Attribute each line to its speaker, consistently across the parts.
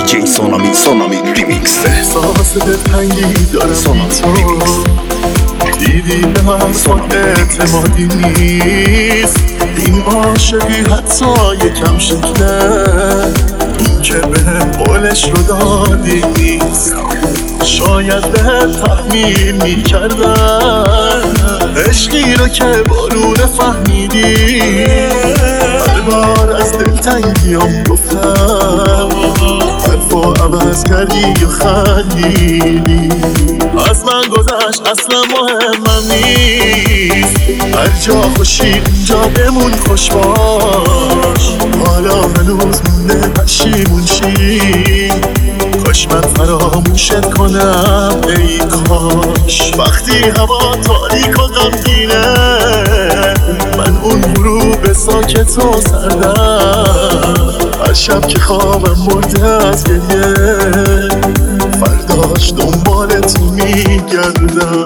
Speaker 1: DJ سونامی ریمیکس.
Speaker 2: احساس دلتنگی دارم
Speaker 1: سونامی ریمیکس.
Speaker 2: دیدی به من خود اعتمادی نیست، این عاشقی حتی یکم شکله، این که بهم قولش رو دادی نیست. شاید بهم تحمیل میکردم عشقی رو که بارون فهمیدی. هر بار از دلتنگیام گفتم حرفا عوض کردی و خندیدی. از من گذشت اصلا مهمم نیست، هر جا خوشی اونجا بمون خوش باش. حالا هنوز مونده پشیمون شی، کاش من فراموشت کنم ای کاش. وقتی هوا تاریک و غمگینه، من اون غروب ساکت و سردم، هر شب که خوابم برده از گریه، فرداش دنبال تو میگردم.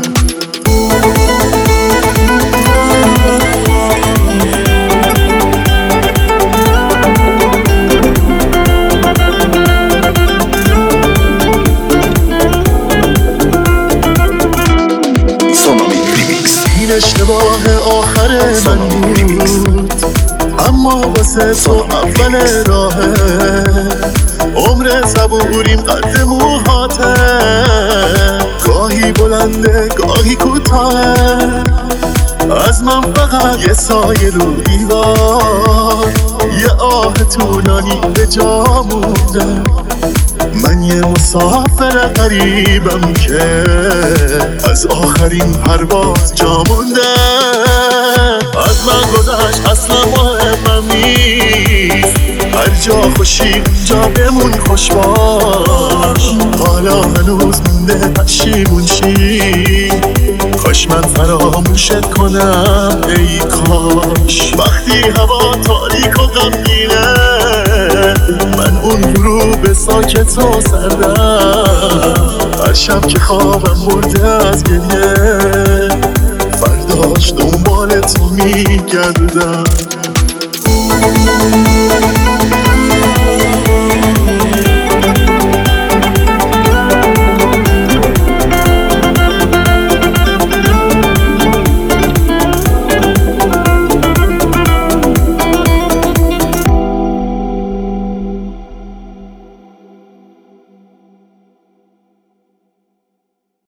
Speaker 2: این اشتباه آخر من بود، اما واسه تو اول راهه. عمر صبوریم قد موهاته، گاهی بلنده گاهی کوتاه. از من فقط یه سایه رو دیوار، یه آه طولانی به جا مونده. من یه مسافر غریبم که از آخرین پرواز جا مونده. از من گذشت اصلا مهمم نیست، هر جا خوشی اونجا بمون خوش باش. حالا هنوز مونده پشیمون شی، کاش من فراموشت کنم ای کاش. وقتی هوا تاریک و غمگینه، من اون غروب ساکت و سردم، هر شب که خوابم برده از گریه، فرداش دنبال تو میگردم.